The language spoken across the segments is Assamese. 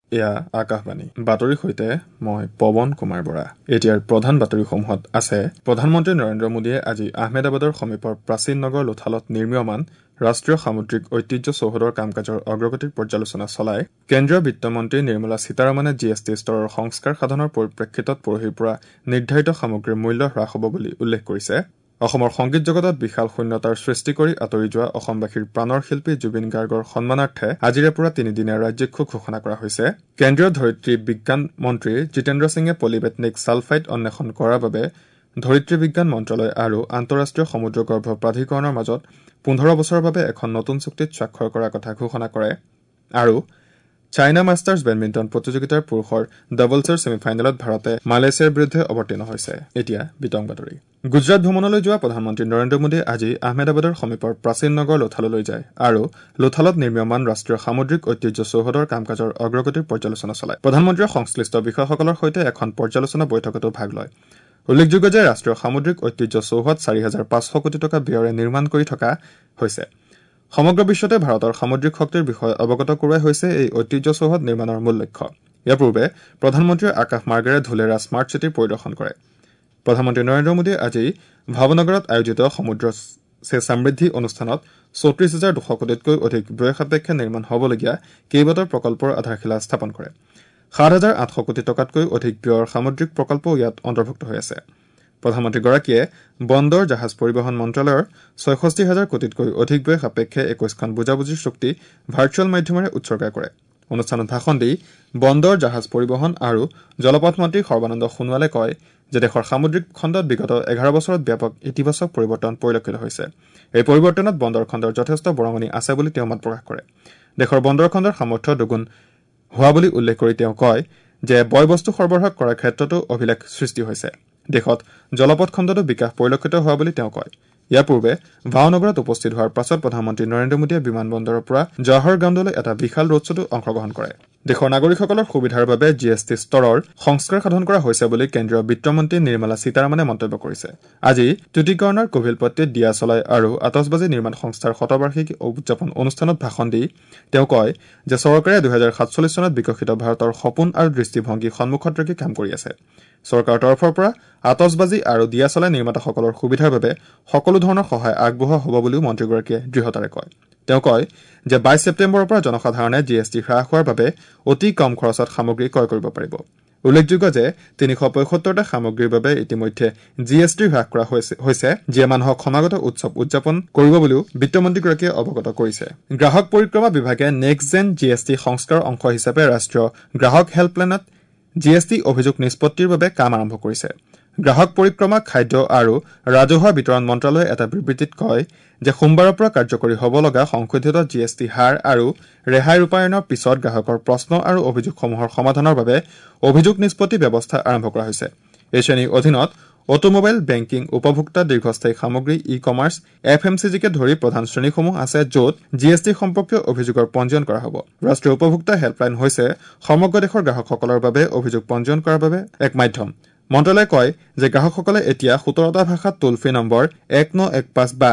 এয়া আকাশবাণী বাতৰিৰ সৈতে মই পৱন কুমাৰ বৰা। এতিয়াৰ প্ৰধান বাতৰিসমূহত আছে প্ৰধানমন্ত্ৰী নৰেন্দ্ৰ মোদীয়ে আজি আহমেদাবাদৰ সমীপৰ প্ৰাচীন নগৰ লোথালত নিৰ্মীয়মান ৰাষ্ট্ৰীয় সামুদ্ৰিক ঐতিহ্য চৌহদৰ কাম কাজৰ অগ্ৰগতিৰ পৰ্যালোচনা চলায়। কেন্দ্ৰীয় বিত্তমন্ত্ৰী নিৰ্মলা সীতাৰমণে জিএছটি স্তৰৰ সংস্কাৰ সাধনৰ পৰিপ্ৰেক্ষিতত পৰহিৰ পৰা নিৰ্ধাৰিত সামগ্ৰীৰ মূল্য হ্ৰাস হ'ব বুলি উল্লেখ কৰিছে। অসমৰ সংগীত জগতত বিশাল শূন্যতাৰ সৃষ্টি কৰি আঁতৰি যোৱা অসমবাসীৰ প্ৰাণৰ শিল্পী জুবিন গাৰ্গৰ সন্মানাৰ্থে আজিৰে পৰা তিনিদিনীয়া ৰাজ্যিক শোক ঘোষণা কৰা হৈছে। কেন্দ্ৰীয় ধৰিত্ৰী বিজ্ঞান মন্ত্ৰী জিতেন্দ্ৰ সিঙে পলিবেটনিক ছালফাইড অন্বেষণ কৰাৰ বাবে ধৰিত্ৰী বিজ্ঞান মন্ত্ৰালয় আৰু আন্তঃৰাষ্ট্ৰীয় সমুদ্ৰগৰ্ভ প্ৰাধিকৰণৰ মাজত 15 বছৰৰ বাবে এখন নতুন চুক্তিত স্বাক্ষৰ কৰাৰ কথা ঘোষণা কৰে। আৰু চাইনা মাষ্টাৰ্ছ বেডমিণ্টন প্ৰতিযোগিতাৰ পুৰুষৰ ডাবলছৰ ছেমিফাইনেলত ভাৰতে মালয়েছিয়াৰ বিৰুদ্ধে অৱতীৰ্ণ হৈছে। এতিয়া বিতং বাতৰি। গুজৰাট ভ্ৰমণলৈ যোৱা প্ৰধানমন্ত্ৰী নৰেন্দ্ৰ মোদীয়ে আজি আহমেদাবাদৰ সমীপৰ প্ৰাচীন নগৰ লোথাললৈ যায় আৰু লোথালত নিৰ্মীয়মান ৰাষ্ট্ৰীয় সামুদ্ৰিক ঐতিহ্য চৌহদৰ কাম কাজৰ অগ্ৰগতিৰ পৰ্যালোচনা চলায়। প্ৰধানমন্ত্ৰীয়ে সংশ্লিষ্ট বিষয়াসকলৰ সৈতে এখন পৰ্যালোচনা বৈঠকতো ভাগ লয়। উল্লেখযোগ্য যে ৰাষ্ট্ৰীয় সামুদ্ৰিক ঐতিহ্য চৌহদ 4,500 কোটি টকা ব্যয়েৰে নিৰ্মাণ কৰি থকা হৈছে। সমগ্ৰ বিশ্বতে ভাৰতৰ সামুদ্ৰিক শক্তিৰ বিষয়ে অৱগত কৰোৱাই হৈছে এই ঐতিহ্য চৌহদ নিৰ্মাণৰ মূল লক্ষ্য। ইয়াৰ পূৰ্বে প্ৰধানমন্ত্ৰীয়ে আকাশ মাৰ্গেৰে ধুলেৰা স্মাৰ্ট চিটি পৰিদৰ্শন কৰে। প্ৰধানমন্ত্ৰী নৰেন্দ্ৰ মোদীয়ে আজি ভাৱনগৰত আয়োজিত সমুদ্ৰ সে সমৃদ্ধি অনুষ্ঠানত 34,200 কোটিতকৈ অধিক ব্যয় সাপেক্ষে নিৰ্মাণ হ'বলগীয়া কেইবাটাও প্ৰকল্পৰ আধাৰশিলা স্থাপন কৰে। 7,800 কোটি টকাতকৈ অধিক ব্যয়ৰ সামুদ্ৰিক প্ৰকল্পও ইয়াত অন্তৰ্ভুক্ত হৈ আছে। প্ৰধানমন্ত্ৰীগৰাকীয়ে বন্দৰ জাহাজ পৰিবহণ মন্ত্ৰালয়ৰ 66,000 কোটিতকৈ অধিক ব্যয় সাপেক্ষে 21খন বুজাবুজিৰ চুক্তি ভাৰ্চুৱেল মাধ্যমেৰে উৎসৰ্গা কৰে। অনুষ্ঠানত ভাষণ দি বন্দৰ জাহাজ পৰিবহণ আৰু জলপথ মন্ত্ৰী সৰ্বানন্দ সোণোৱালে কয় যে দেশৰ সামুদ্ৰিক খণ্ডত বিগত 11 বছৰত ব্যাপক ইতিবাচক পৰিৱৰ্তন পৰিলক্ষিত হৈছে। এই পৰিৱৰ্তনত বন্দৰ খণ্ডৰ যথেষ্ট বৰঙণি আছে বুলি তেওঁ মত প্ৰকাশ কৰে। দেশৰ বন্দৰ খণ্ডৰ সামৰ্থ্য দুগুণ হোৱা বুলি উল্লেখ কৰি তেওঁ কয় যে বয়বস্তু সৰবৰাহ কৰাৰ ক্ষেত্ৰতো অভিলেখ সৃষ্টি হৈছে। দেশত জলপথ খণ্ডতো বিকাশ পৰিলক্ষিত হোৱা বুলি তেওঁ কয়। ইয়াৰ পূৰ্বে ভাৱনগৰত উপস্থিত হোৱাৰ পাছত প্ৰধানমন্ত্ৰী নৰেন্দ্ৰ মোদীয়ে বিমানবন্দৰৰ পৰা জৱাহৰ গ্ৰাউণ্ডলৈ এটা বিশাল ৰোড শ্বতো অংশগ্ৰহণ কৰে। দেশৰ নাগৰিকসকলৰ সুবিধাৰ বাবে জিএছটি স্তৰৰ সংস্কাৰ সাধন কৰা হৈছে বুলি কেন্দ্ৰীয় বিত্তমন্ত্ৰী নিৰ্মলা সীতাৰমণে মন্তব্য কৰিছে। আজি টুটিকৰণৰ কোভিলপট্টিত দিয়া চলাই আৰু আতচবাজি নিৰ্মাণ সংস্থাৰ শতবাৰ্ষিকী উদযাপন অনুষ্ঠানত ভাষণ দি তেওঁ কয় যে চৰকাৰে 2047 চনত বিকশিত ভাৰতৰ সপোন আৰু দৃষ্টিভংগী সন্মুখত ৰাখি কাম কৰি আছে। চৰকাৰৰ তৰফৰ পৰা আতচবাজি আৰু দিয়া চলাই নিৰ্মাতাসকলৰ সুবিধাৰ বাবে সকলো ধৰণৰ সহায় আগবঢ়োৱা হ'ব বুলিও মন্ত্ৰীগৰাকীয়ে দৃঢ়তাৰে কয়। তেওঁ কয় যে 22 ছেপ্টেম্বৰৰ পৰা জনসাধাৰণে জিএছটি হ্ৰাস হোৱাৰ বাবে অতি কম খৰচত সামগ্ৰী ক্ৰয় কৰিব পাৰিব। উল্লেখযোগ্য যে 375টা সামগ্ৰীৰ বাবে ইতিমধ্যে জিএছটি হ্ৰাস কৰা হৈছে, যিয়ে মানুহক সমাগত উৎসৱ উদযাপন কৰিব বুলিও বিত্তমন্ত্ৰীগৰাকীয়ে অৱগত কৰিছে। গ্ৰাহক পৰিক্ৰমা বিভাগে নেক্সট জেন জিএছটি সংস্কাৰৰ অংশ হিচাপে ৰাষ্ট্ৰীয় গ্ৰাহক হেল্পলাইনত জিএছটি অভিযোগ নিষ্পত্তিৰ বাবে কাম আৰম্ভ কৰিছে। গ্ৰাহক পৰিক্ৰমা, খাদ্য আৰু ৰাজহুৱা বিতৰণ মন্ত্ৰালয়ে এটা বিবৃতিত কয় যে সোমবাৰৰ পৰা কাৰ্যকৰী হ'ব লগা সংশোধিত জিএছটি হাৰ আৰু ৰেহাই ৰূপায়ণৰ পিছত গ্ৰাহকৰ প্ৰশ্ন আৰু অভিযোগসমূহৰ সমাধানৰ বাবে অভিযোগ নিষ্পত্তি ব্যৱস্থা আৰম্ভ কৰা হৈছে। এই শ্ৰেণীৰ অধীনত অটোমোবাইল, বেংকিং, উপভোক্তা, দীৰ্ঘস্থায়ী সামগ্ৰী, ই-কমাৰ্চ, FMCGকে ধৰি প্ৰধান শ্ৰেণীসমূহ আছে য'ত জিএছটি সম্পৰ্কীয় অভিযোগৰ পঞ্জীয়ন কৰা হ'ব। ৰাষ্ট্ৰীয় উপভোক্তা হেল্পলাইন হৈছে সমগ্ৰ দেশৰ গ্ৰাহকসকলৰ বাবে অভিযোগ পঞ্জীয়ন কৰাৰ বাবে এক মাধ্যম। মন্ত্ৰালয়ে কয় যে গ্ৰাহকসকলে এতিয়া 17টা ভাষাত টোল ফ্ৰী নম্বৰ 1915 বা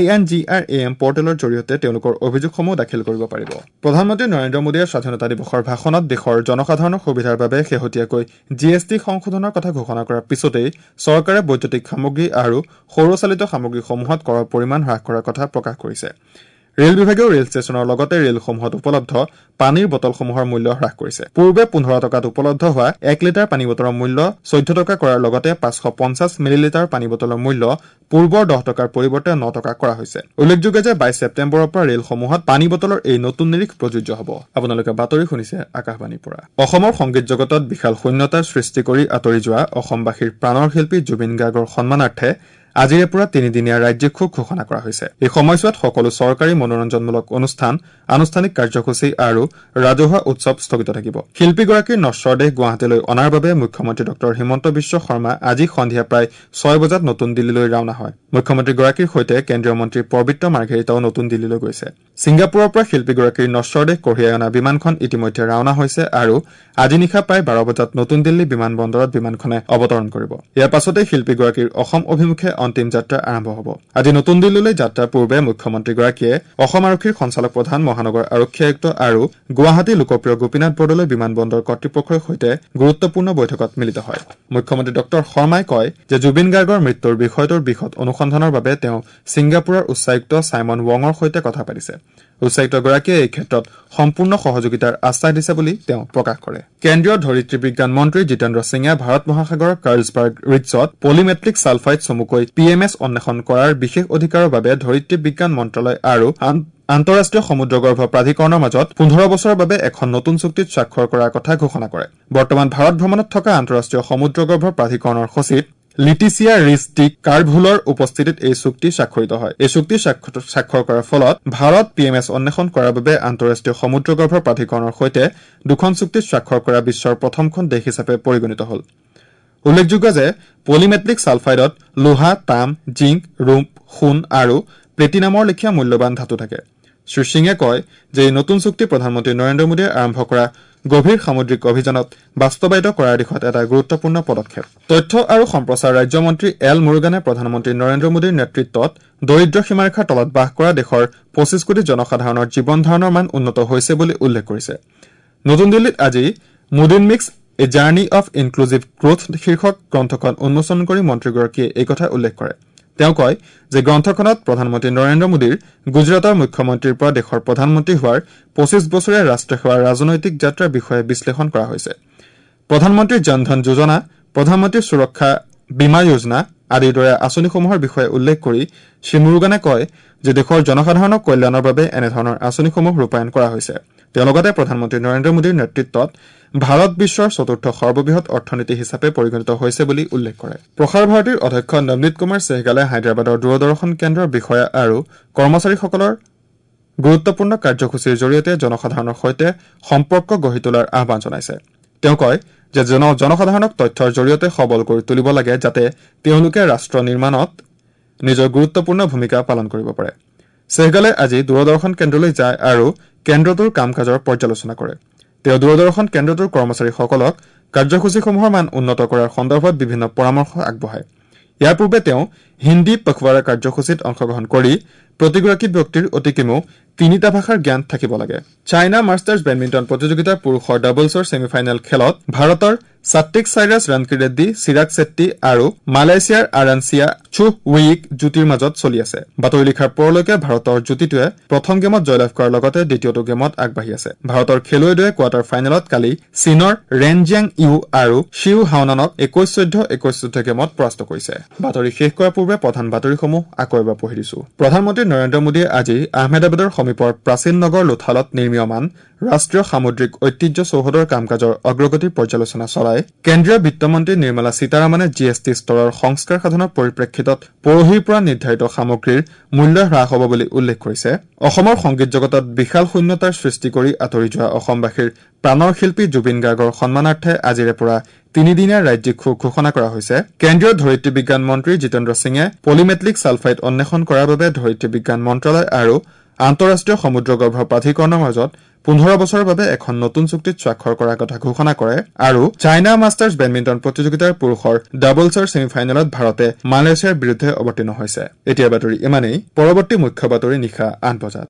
INGRAM পৰ্টেলৰ জৰিয়তে তেওঁলোকৰ অভিযোগসমূহ দাখিল কৰিব পাৰিব। প্ৰধানমন্ত্ৰী নৰেন্দ্ৰ মোদীয়ে স্বাধীনতা দিৱসৰ ভাষণত দেশৰ জনসাধাৰণৰ সুবিধাৰ বাবে শেহতীয়াকৈ জিএছটি সংশোধনৰ কথা ঘোষণা কৰাৰ পিছতেই চৰকাৰে বৈদ্যুতিক সামগ্ৰী আৰু সৌৰচালিত সামগ্ৰীসমূহত কৰৰ পৰিমাণ হ্ৰাস কৰাৰ কথা প্ৰকাশ কৰিছে। ৰেল বিভাগেও ৰেল ষ্টেচনৰ লগতে ৰেলসমূহত উপলব্ধ পানীৰ বটলসমূহৰ মূল্য হ্ৰাস কৰিছে। পূৰ্বে 15 টকাত উপলব্ধ হোৱা 1 লিটাৰ পানী বটলৰ মূল্য 14 টকা কৰাৰ লগতে 550 মিলিলিটাৰ পানী বটলৰ মূল্য পূৰ্বৰ 10 টকাৰ পৰিৱৰ্তে 9 টকা কৰা হৈছে। উল্লেখযোগ্য যে 22 ছেপ্টেম্বৰৰ পৰা ৰেলসমূহত পানী বটলৰ এই নতুন নিৰিখ প্ৰযোজ্য হ'ব। আপোনালোকে বাতৰি শুনিছে আকাশবাণীৰ পৰা। অসমৰ সংগীত জগতত বিশাল শূন্যতাৰ সৃষ্টি কৰি আঁতৰি যোৱা অসমবাসীৰ প্ৰাণৰ শিল্পী জুবিন গাৰ্গৰ সন্মানাৰ্থে আজিৰে পৰা তিনিদিনীয়া ৰাজ্যিক শোক ঘোষণা কৰা হৈছে। এই সময়ছোৱাত সকলো চৰকাৰী মনোৰঞ্জনমূলক অনুষ্ঠান, আনুষ্ঠানিক কাৰ্যসূচী আৰু ৰাজহুৱা উৎসৱ স্থগিত থাকিব। শিল্পীগৰাকীৰ নশ্বৰ দেহ গুৱাহাটীলৈ অনাৰ বাবে মুখ্যমন্ত্ৰী ডঃ হিমন্ত বিশ্ব শৰ্মা আজি সন্ধিয়া প্ৰায় 6 বজাত নতুন দিল্লীলৈ ৰাওনা হয়। মুখ্যমন্ত্ৰীগৰাকীৰ সৈতে কেন্দ্ৰীয় মন্ত্ৰী পবিত্ৰ মাৰ্ঘেৰিটাও নতুন দিল্লীলৈ গৈছে। ছিংগাপুৰৰ পৰা শিল্পীগৰাকীৰ নশ্বৰ দেহ কঢ়িয়াই অনা বিমানখন ইতিমধ্যে ৰাওনা হৈছে আৰু আজি নিশা প্ৰায় 12 বজাত নতুন দিল্লী বিমানবন্দৰত বিমানখনে অৱতৰণ কৰিব। ইয়াৰ পাছতে শিল্পীগৰাকীৰ অসম অভিমুখে অন্তিম যাত্ৰা আৰম্ভ হ'ব। আজি নতুন দিল্লীলৈ যাত্ৰাৰ পূৰ্বে মুখ্যমন্ত্ৰীগৰাকীয়ে অসম আৰক্ষীৰ সঞ্চালক প্ৰধান, মহানগৰ আৰক্ষী আয়ুক্ত আৰু গুৱাহাটী লোকপ্ৰিয় গোপীনাথ বৰদলৈ বিমানবন্দৰ কৰ্তৃপক্ষৰ সৈতে গুৰুত্বপূৰ্ণ বৈঠকত মিলিত হয়। মুখ্যমন্ত্ৰী ডঃ শৰ্মাই কয় যে জুবিন গাৰ্গৰ মৃত্যুৰ বিষয়টোৰ বিশদ অনুসন্ধানৰ বাবে তেওঁ ছিংগাপুৰৰ উচ্চায়ুক্ত চাইমন ৱঙৰ সৈতে কথা পাতিছে। উচ্চায়ুক্তগৰাকীয়ে এই ক্ষেত্ৰত সম্পূৰ্ণ সহযোগিতাৰ আশ্বাস দিছে বুলি তেওঁ প্ৰকাশ কৰে। কেন্দ্ৰীয় ধৰিত্ৰী বিজ্ঞান মন্ত্ৰী জিতেন্দ্ৰ সিঙে ভাৰত মহাসাগৰৰ কাৰ্লছবাৰ্গ ৰিটছত পলিমেট্ৰিক ছালফাইড চমুকৈ PMS অন্বেষণ কৰাৰ বিশেষ অধিকাৰৰ বাবে ধৰিত্ৰী বিজ্ঞান মন্ত্ৰালয় আৰু আন্তঃৰাষ্ট্ৰীয় সমুদ্ৰগৰ্ভ প্ৰাধিকৰণৰ মাজত 15 বছৰৰ বাবে এখন নতুন চুক্তিত স্বাক্ষৰ কৰাৰ কথা ঘোষণা কৰে। বৰ্তমান ভাৰত ভ্ৰমণত থকা আন্তঃৰাষ্ট্ৰীয় সমুদ্ৰগৰ্ভ প্ৰাধিকৰণৰ সচিব লিটিচিয়া ৰিছ-ডি কাৰ্ভুলৰ উপস্থিতিত এই চুক্তি স্বাক্ষৰিত হয়। এই চুক্তি স্বাক্ষৰ কৰাৰ ফলত ভাৰত PMS অন্বেষণ কৰাৰ বাবে আন্তঃৰাষ্ট্ৰীয় সমুদ্ৰগৰ্ভ প্ৰাধিকৰণৰ সৈতে দুখন চুক্তিত স্বাক্ষৰ কৰা বিশ্বৰ প্ৰথমখন দেশ হিচাপে পৰিগণিত হ'ল। উল্লেখযোগ্য যে পলিমেট্ৰিক ছালফাইডত লোহা, তাম, জিংক, ৰূপ, সোণ আৰু প্লেটিনামৰ লেখীয়া মূল্যৱান ধাতু থাকে। শ্ৰীসিঙে কয় যে এই নতুন চুক্তি প্ৰধানমন্ত্ৰী নৰেন্দ্ৰ মোদীয়ে আৰম্ভ কৰা গভীৰ সামুদ্ৰিক অভিযানত বাস্তৱায়িত কৰাৰ দিশত এটা গুৰুত্বপূৰ্ণ পদক্ষেপ। তথ্য আৰু সম্প্ৰচাৰ ৰাজ্যমন্ত্ৰী এল মুৰুগানে প্ৰধানমন্ত্ৰী নৰেন্দ্ৰ মোদীৰ নেতৃত্বত দৰিদ্ৰ সীমাৰেখাৰ তলত বাস কৰা দেশৰ 25 কোটি জনসাধাৰণৰ জীৱন ধাৰণৰ মান উন্নত হৈছে বুলি উল্লেখ কৰিছে। নতুন দিল্লীত আজি Modinomics a journey of inclusive growth শীৰ্ষক গ্ৰন্থখন উন্মোচন কৰি মন্ত্ৰীগৰাকীয়ে এই কথা উল্লেখ কৰে। তেওঁ কয় যে গ্ৰন্থখনত প্ৰধানমন্ত্ৰী নৰেন্দ্ৰ মোদীৰ গুজৰাটৰ মুখ্যমন্ত্ৰীৰ পৰা দেশৰ প্ৰধানমন্ত্ৰী হোৱাৰ 25 বছৰীয়া ৰাষ্ট্ৰীয় সেৱাৰ ৰাজনৈতিক যাত্ৰাৰ বিষয়ে বিশ্লেষণ কৰা হৈছে। প্ৰধানমন্ত্ৰী জনধন যোজনা, প্ৰধানমন্ত্ৰী সুৰক্ষা বীমা যোজনা আদিৰ দৰে আঁচনিসমূহৰ বিষয়ে উল্লেখ কৰি শ্ৰীমুৰুগানে কয় যে দেশৰ জনসাধাৰণৰ কল্যাণৰ বাবে এনেধৰণৰ আঁচনিসমূহ ৰূপায়ণ কৰা হৈছে। তেওঁ লগতে প্ৰধানমন্ত্ৰী নৰেন্দ্ৰ মোদীৰ নেতৃত্বত ভাৰত বিশ্বৰ চতুৰ্থ সৰ্ববৃহৎ অৰ্থনীতি হিচাপে পৰিগণিত হৈছে বুলি উল্লেখ কৰে। প্ৰসাৰ ভাৰতীৰ অধ্যক্ষ নৱনীত কুমাৰ চেহগালে হায়দৰাবাদৰ দূৰদৰ্শন কেন্দ্ৰৰ বিষয়া আৰু কৰ্মচাৰীসকলৰ গুৰুত্বপূৰ্ণ কাৰ্যসূচীৰ জৰিয়তে জনসাধাৰণৰ সৈতে সম্পৰ্ক গঢ়ি তোলাৰ আহ্বান জনাইছে। তেওঁ কয় যে জনসাধাৰণক তথ্যৰ জৰিয়তে সবল কৰি তুলিব লাগে যাতে তেওঁলোকে ৰাষ্ট্ৰ নিৰ্মাণত নিজৰ গুৰুত্বপূৰ্ণ ভূমিকা পালন কৰিব পাৰে। চেহগালে আজি দূৰদৰ্শন কেন্দ্ৰলৈ যায় আৰু কেন্দ্ৰটোৰ কাম কাজৰ পৰ্যালোচনা কৰে। তেওঁ দূৰদৰ্শন কেন্দ্ৰটোৰ কৰ্মচাৰীসকলক কাৰ্যসূচীসমূহৰ মান উন্নত কৰাৰ সন্দৰ্ভত বিভিন্ন পৰামৰ্শ আগবঢ়ায়। ইয়াৰ পূৰ্বে তেওঁ হিন্দী পখৱাৰা কাৰ্যসূচীত অংশগ্ৰহণ কৰি প্ৰতিগৰাকী ব্যক্তিৰ অতি কমেও 3টা ভাষাৰ জ্ঞান থাকিব লাগে। চাইনা মাষ্টাৰ্ছ বেডমিণ্টন প্ৰতিযোগিতাৰ পুৰুষৰ ডাবলছৰ ছেমিফাইনেল খেলত ভাৰতৰ সাত্বিক সাইৰাছ ৰানকিৰেড্ডী, চিৰাগ ছেট্টী আৰু মালয়েছিয়াৰ আৰাঞ্চিয়া চুহ উইক যুটিৰ মাজত চলি আছে। বাতৰি লিখাৰ পৰলৈকে ভাৰতৰ যুটিটোৱে প্ৰথম গেমত জয়লাভ কৰাৰ লগতে দ্বিতীয়টো গেমত আগবাঢ়ি আছে। ভাৰতৰ খেলুৱৈদ্বয়ে কোৱাৰ্টাৰ ফাইনেলত কালি চীনৰ ৰেন জিয়াং ইউ আৰু শিউ হাওনানক 21-14, 21-14 গেমত পৰাস্ত কৰিছে। বাতৰি শেষ কৰাৰ পূৰ্বে প্ৰধান বাতৰিসমূহ আকৌ এবাৰ পঢ়ি দিছো। প্ৰধানমন্ত্ৰী নৰেন্দ্ৰ মোদীয়ে আজি আহমেদাবাদৰ সমীপৰ প্ৰাচীন নগৰ লোথালত নিৰ্মীয়মান ৰাষ্ট্ৰীয় সামুদ্ৰিক ঐতিহ্য চৌহদৰ কাম কাজৰ অগ্ৰগতিৰ পৰ্যালোচনা চলাই কেন্দ্ৰীয় বিত্তমন্ত্ৰী নিৰ্মলা সীতাৰামনে GST স্তৰৰ সংস্কাৰ সাধনৰ পৰিপ্ৰেক্ষিতত পৰহিৰ পৰা নিৰ্ধাৰিত সামগ্ৰীৰ মূল্য হ্ৰাস হ'ব বুলি উল্লেখ কৰিছে। অসমৰ সংগীত জগতত বিশাল শূন্যতাৰ সৃষ্টি কৰি আঁতৰি যোৱা অসমবাসীৰ প্ৰাণৰ শিল্পী জুবিন গাৰ্গৰ সন্মানাৰ্থে আজিৰে পৰা 3দিনীয়া ৰাজ্যিক শোক ঘোষণা কৰা হৈছে। কেন্দ্ৰীয় ধৰিত্ৰী বিজ্ঞান মন্ত্ৰী জিতেন্দ্ৰ সিঙে পলিমেট্ৰিক ছালফাইড অন্বেষণ কৰাৰ বাবে ধৰিত্ৰী বিজ্ঞান মন্ত্ৰালয় আৰু আন্তঃৰাষ্ট্ৰীয় সমুদ্ৰগৰ্ভ প্ৰাধিকৰণৰ মাজত 15 বছৰৰ বাবে এখন নতুন চুক্তিত স্বাক্ষৰ কৰাৰ কথা ঘোষণা কৰে আৰু চাইনা মাষ্টাৰ্ছ বেডমিণ্টন প্ৰতিযোগিতাৰ পুৰুষৰ ডাবলছৰ ছেমিফাইনেলত ভাৰতে মালয়েছিয়াৰ বিৰুদ্ধে অৱতীৰ্ণ হৈছে। এতিয়া বাতৰি ইমানেই। পৰৱৰ্তী মুখ্য বাতৰি নিশা 8 বজাত।